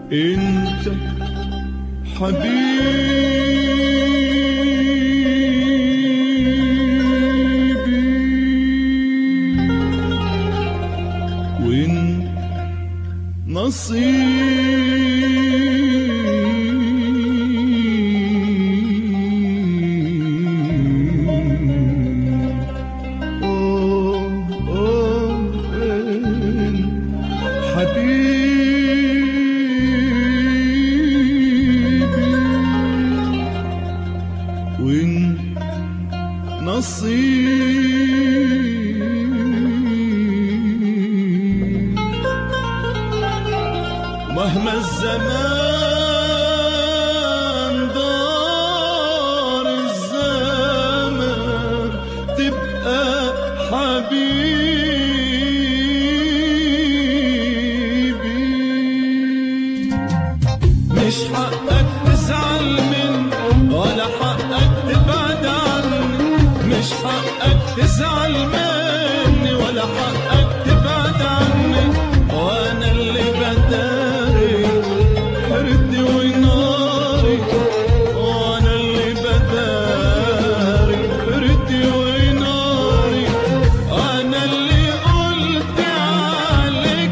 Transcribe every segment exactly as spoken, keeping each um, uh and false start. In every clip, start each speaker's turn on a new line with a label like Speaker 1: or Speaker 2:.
Speaker 1: انت حبيبي وانت مهما الزمان دار الزمان تبقى حبيبي مش حقك تزعل مني ولا حقك تبعد عني مش حقك تزعل مني ولا حقك تبعد عني وانا اللي بداري حردي وناري وانا اللي بداري حردي وناري انا اللي قلت عليك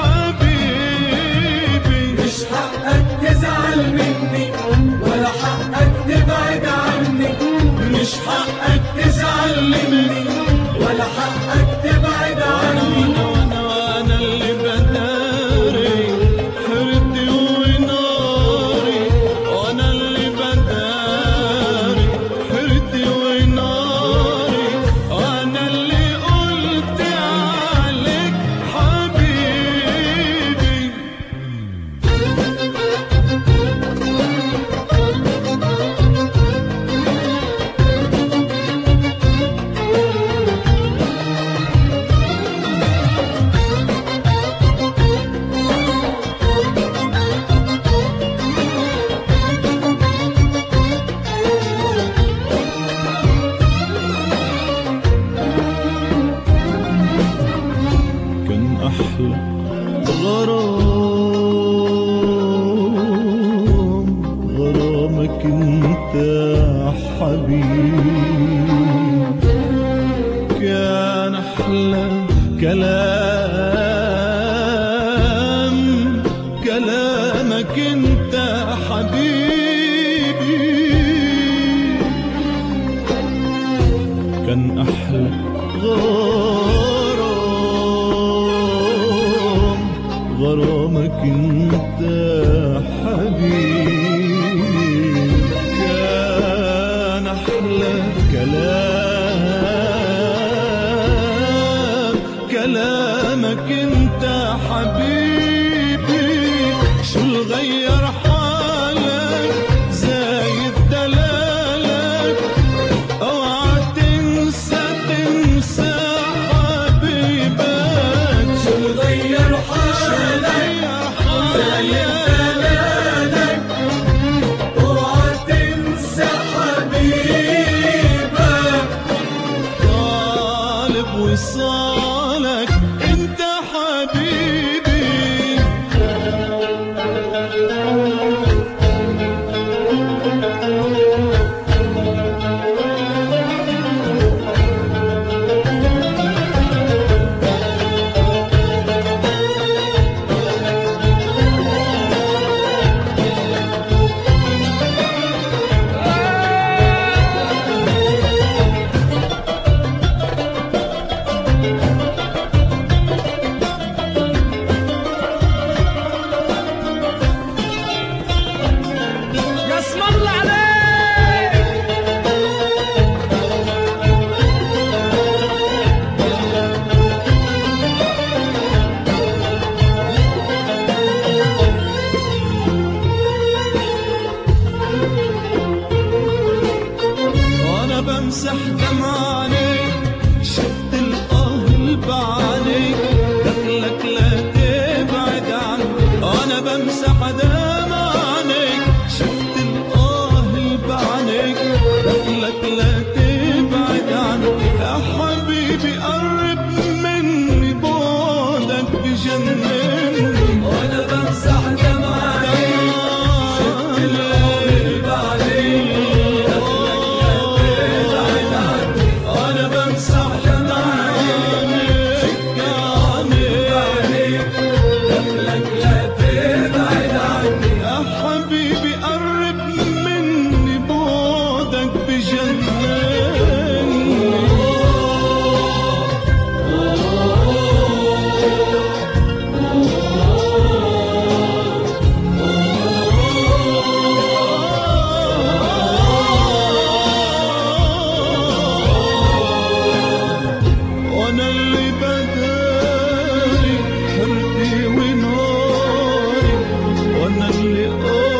Speaker 1: حبيبي
Speaker 2: مش حقك تزعل مني ولا حقك تبعد عني
Speaker 1: مش حقك تزعل مني
Speaker 2: ولا حقك تبعد عني
Speaker 1: وانا وانا اللي بداري حردي وناري وانا اللي بداري حردي وناري وانا اللي قلت عليك حبيبي كان أحلى غرام غرامك انت حبيبي كان أحلى كلام كلامك انت حبيبي كان أحلى غرام غرامك انت حبيبي كان احلى كلام كلامك انت حبيبي شو الغير حالك زايد دلالك اوعى تنسى تنسى حبيبك
Speaker 2: شو الغير حالك زايد دلالك اوعى تنسى حبيبك
Speaker 1: طالب وصالك انت حبيبي اللي